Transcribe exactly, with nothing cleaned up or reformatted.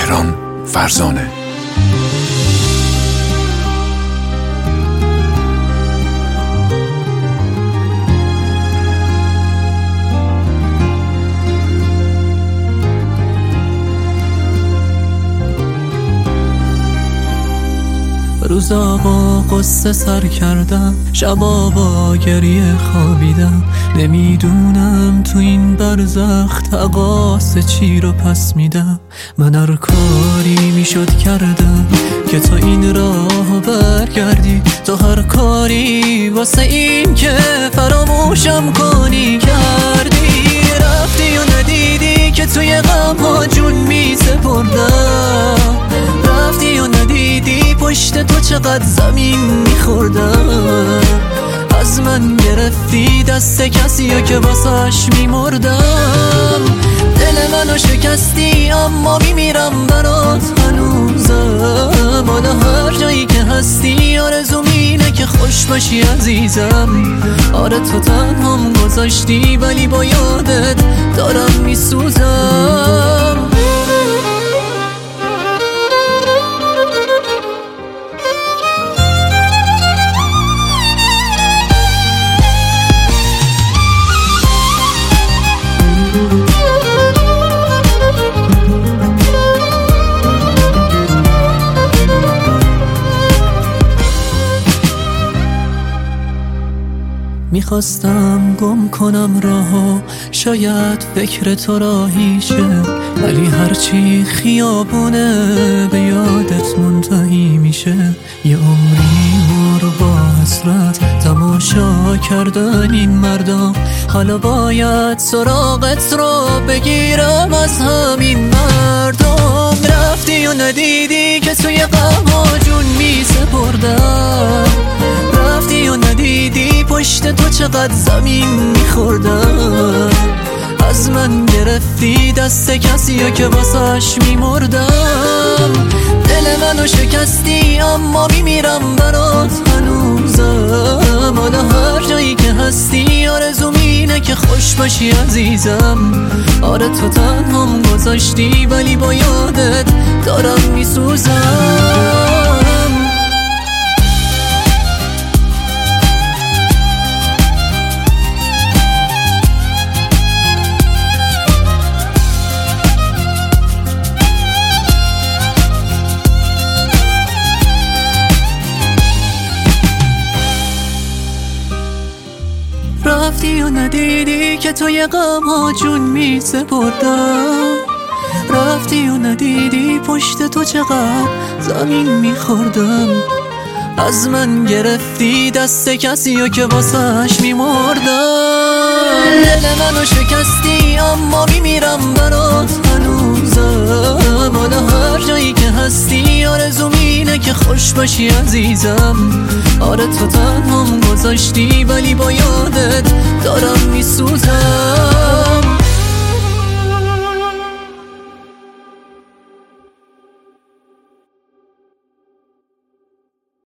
مهران فرزانه. روزا با قصه سر کردم، شبا با گریه خوابیدم. نمیدونم تو این برزخ تقاص چی رو پس میدم. من هر کاری میشد کردم که تو این راه برگردی. تو هر کاری واسه این که فراموشم کنی کردی. رفتی و ندیدی که توی غم ها جون می سپردم. رفتی و ندیدی پشت تو چقدر زمین میخوردم. از من گرفتی دست کسیو که واسش میمردم. دل منو شکستی اما میمیرم برات هنوزم. حالا هر جایی که هستی آرزوم اینه که خوش باشی عزیزم. آره تو تنهام گذاشتی ولی با یادت دارم میسوزم. میخواستم گم کنم راهو، شاید فکر تو راهیشه. ولی هرچی خیابونه به یادت منتهی میشه. یه عمری ما رو با حسرت تماشا کردن این مردم. حالا باید سراغت رو بگیرم از همین مردم. رفتی و ندیدی که توی غم ها جون می سپردم. رفتی و ندیدی پشت تو چقدر زمین میخوردم. از من گرفتی دست کسیو که واسش میمردم. دل منو شکستی اما میمیرم برات هنوزم. حالا هر جایی که هستی آرزوم اینه که خوش باشی عزیزم. آره تو تنهام گذاشتی ولی با یادت دارم میسوزم. رفتی و ندیدی که توی غم ها جون می سپردم. رفتی و ندیدی پشت تو چقدر زمین می خوردم. از من گرفتی دست کسیو که واسش می مردم. دل منو شکستی اما میمیرم برات هنوزم. حالا هر جایی که هستی آرزوم اینه که خوش باشی عزیزم. آره تو تنهام گذاشتی ولی با یادت دارم میسوزم.